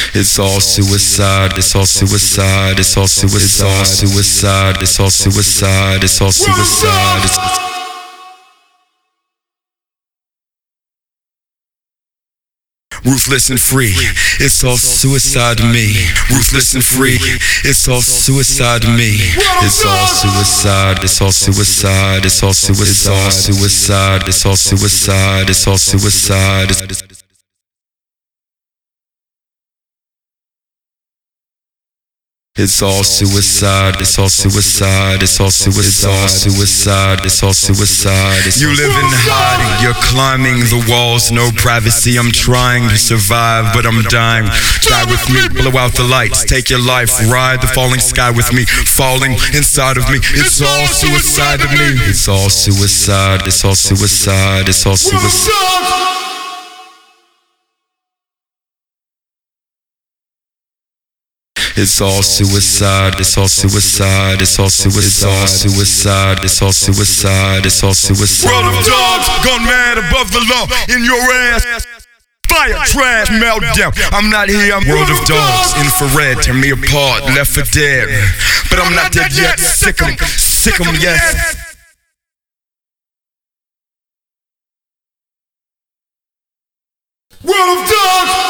It's all suicide, it's all suicide, it's all suicide, it's all suicide, it's all suicide, it's all suicide. Ruthless and free, it's all suicide to me. Ruthless and free, it's all suicide to me. It's all suicide, it's all suicide, it's all suicide, it's all suicide, it's all suicide, it's all suicide. It's all suicide, it's all suicide, it's all suicide, it's all suicide. You live in hiding, you're climbing the walls, no privacy. I'm trying to survive, but I'm dying. Die with me, blow out the lights, take your life, ride the falling sky with me, falling inside of me. It's all suicide to me. It's all suicide, it's all suicide, it's all suicide. It's all suicide, it's all suicide, it's all suicide, it's all suicide, it's all suicide. World of dogs, gone mad above the law, in your ass. Fire, trash, meltdown. I'm not here, I'm world of dogs. Infrared, tear me apart, left for dead. But I'm not dead yet, sick 'em, yes. World of dogs!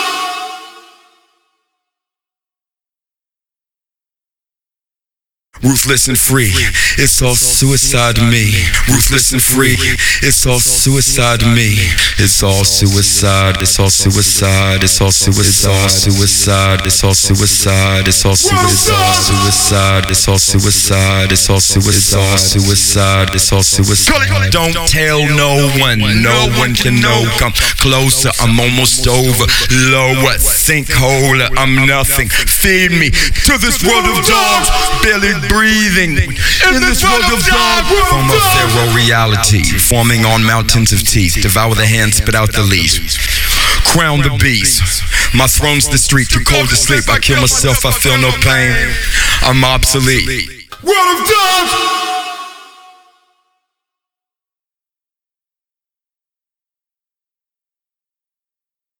Ruthless and free, it's all suicide to me. Ruthless and free, it's all suicide to me. It's all suicide, it's all suicide, it's all suicide, it's all suicide, it's all suicide, it's all suicide, it's all suicide, it's all suicide. Don't tell no one can know. Come closer, I'm almost over. Lower, sinkhole, I'm nothing. Feed me to this world of dogs, barely breathing in this world of dogs. From a feral reality, forming on mountains of teeth. Devour the hand, spit out the leaves. Crown the beast. My throne's the street, too cold to sleep. I kill myself, I feel no pain. I'm obsolete. World of dogs!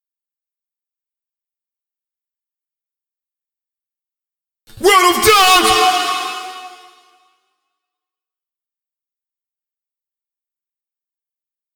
World of dogs!